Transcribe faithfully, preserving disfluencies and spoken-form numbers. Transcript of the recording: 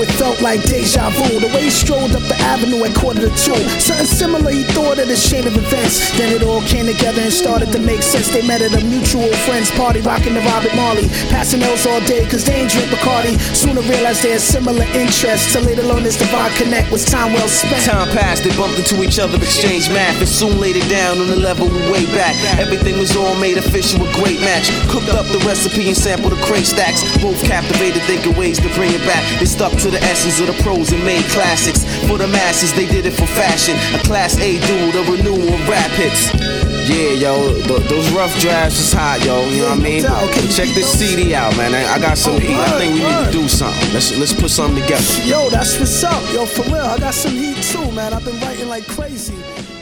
it felt like deja vu. The way he strolled up the avenue at quarter to two. Something similar, he thought of the chain of events. Then it all came together and started to make sense. They met at a mutual friend's party, rocking the Robert Marley. Passing L's all day, cause they ain't drink Bacardi. Sooner realized they had similar interests. Till later on this divine connect was time well spent. Time passed, they bumped into each other, exchanged math, and soon laid it down on the level we way back. Everything was all made official, a great match. Cooked up the recipe and sampled the crate stacks. Both captivated, thinking ways to bring it back. They stuck to the essence of the pros and made classics. For the masses, they did it for fashion. A class A dude, a renewal of rap hits. Yeah, yo, th- those rough drafts is hot, yo. You know what I mean? But check this C D out, man. I, I got some heat. I think we need to do something. Let's let's put something together. Yo, that's what's up. Yo, for real, I got some heat too, man. I've been writing like crazy.